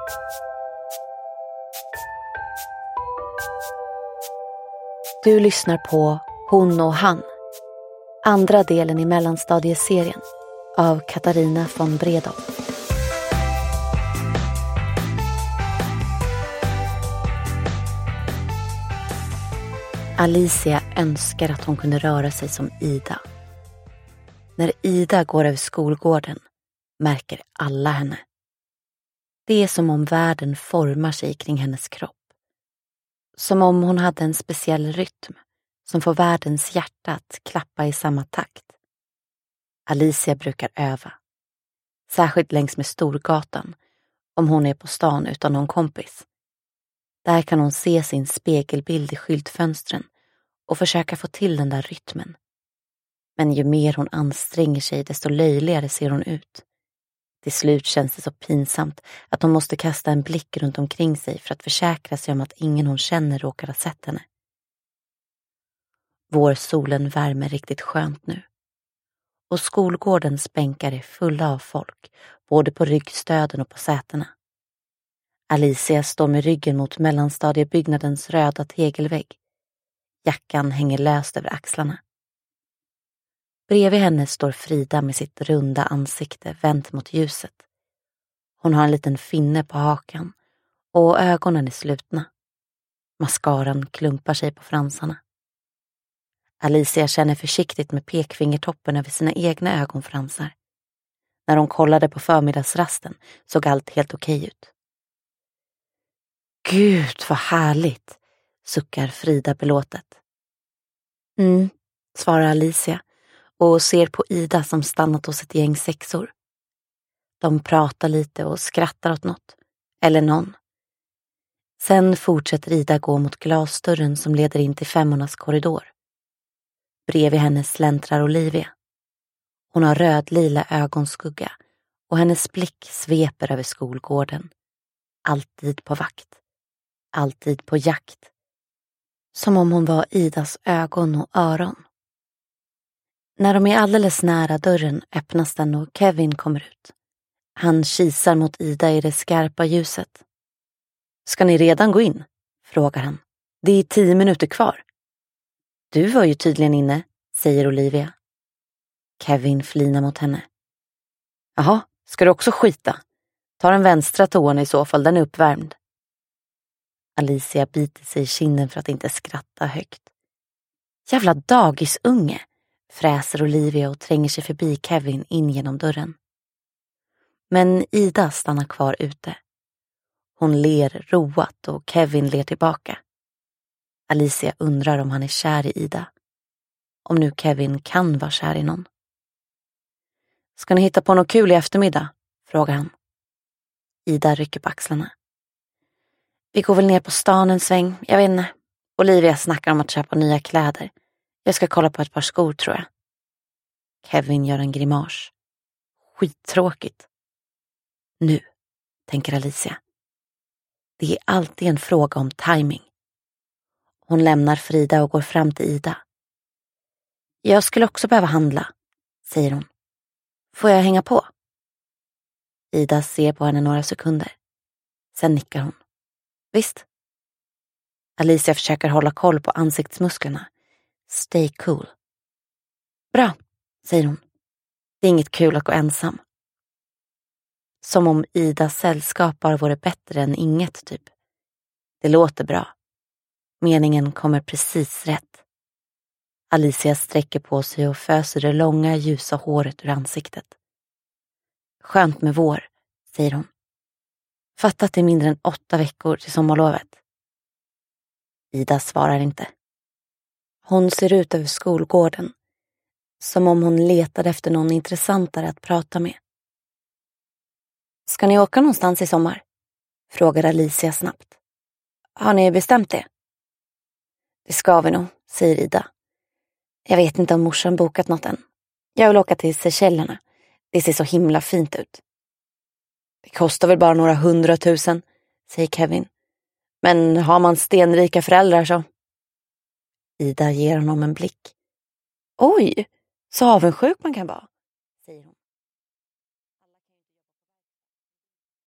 Du lyssnar på Hon och han. Andra delen i mellanstadieserien av Katarina von Bredow. Alicia önskar att hon kunde röra sig som Ida. När Ida går över skolgården märker alla henne. Det är som om världen formar sig kring hennes kropp. Som om hon hade en speciell rytm som får världens hjärta att klappa i samma takt. Alicia brukar öva. Särskilt längs med Storgatan om hon är på stan utan någon kompis. Där kan hon se sin spegelbild i skyltfönstren och försöka få till den där rytmen. Men ju mer hon anstränger sig desto löjligare ser hon ut. Till slut känns det så pinsamt att hon måste kasta en blick runt omkring sig för att försäkra sig om att ingen hon känner råkar ha sett henne. Vårsolen värmer riktigt skönt nu. Och skolgårdens bänkar är fulla av folk, både på ryggstöden och på sätena. Alicia står med ryggen mot mellanstadiebyggnadens röda tegelvägg. Jackan hänger löst över axlarna. Bredvid henne står Frida med sitt runda ansikte vänt mot ljuset. Hon har en liten finne på hakan och ögonen är slutna. Mascaran klumpar sig på fransarna. Alicia känner försiktigt med pekfingertoppen över sina egna ögonfransar. När hon kollade på förmiddagsrasten såg allt helt okej ut. Gud vad härligt, suckar Frida belåtet. Svarar Alicia och ser på Ida som stannat hos ett gäng sexor. De pratar lite och skrattar åt något, eller någon. Sen fortsätter Ida gå mot glasdörren som leder in till 5:ornas korridor. Bredvid henne släntrar Olivia. Hon har röd-lila ögonskugga och hennes blick sveper över skolgården. Alltid på vakt. Alltid på jakt. Som om hon var Idas ögon och öron. När de är alldeles nära dörren öppnas den och Kevin kommer ut. Han kisar mot Ida i det skarpa ljuset. Ska ni redan gå in? Frågar han. Det är 10 minuter kvar. Du var ju tydligen inne, säger Olivia. Kevin flinar mot henne. Jaha, ska du också skita? Ta den vänstra toan i så fall, den är uppvärmd. Alicia biter sig i kinden för att inte skratta högt. Jävla dagisunge, fräser Olivia och tränger sig förbi Kevin in genom dörren. Men Ida stannar kvar ute. Hon ler roat och Kevin ler tillbaka. Alicia undrar om han är kär i Ida. Om nu Kevin kan vara kär i någon. Ska ni hitta på något kul i eftermiddag? Frågar han. Ida rycker på axlarna. Vi går väl ner på stan en sväng, jag vet inte. Olivia snackar om att köpa nya kläder. Jag ska kolla på ett par skor tror jag. Kevin gör en grimas. Skittråkigt. Nu, tänker Alicia. Det är alltid en fråga om timing. Hon lämnar Frida och går fram till Ida. Jag skulle också behöva handla, säger hon. Får jag hänga på? Ida ser på henne några sekunder. Sen nickar hon. Visst. Alicia försöker hålla koll på ansiktsmusklerna. Stay cool. Bra, säger hon. Det är inget kul att gå ensam. Som om Idas sällskap bara vore bättre än inget typ. Det låter bra. Meningen kommer precis rätt. Alicia sträcker på sig och föser det långa ljusa håret ur ansiktet. Skönt med vår, säger hon. Fattat det är mindre än 8 veckor till sommarlovet. Ida svarar inte. Hon ser ut över skolgården. Som om hon letade efter någon intressantare att prata med. Ska ni åka någonstans i sommar? Frågar Alicia snabbt. Har ni bestämt det? Det ska vi nog, säger Ida. Jag vet inte om morsan bokat något än. Jag vill åka till Seychellerna. Det ser så himla fint ut. Det kostar väl bara några 100 000, säger Kevin. Men har man stenrika föräldrar så. Ida ger honom en blick. Oj, så avundsjuk man kan vara.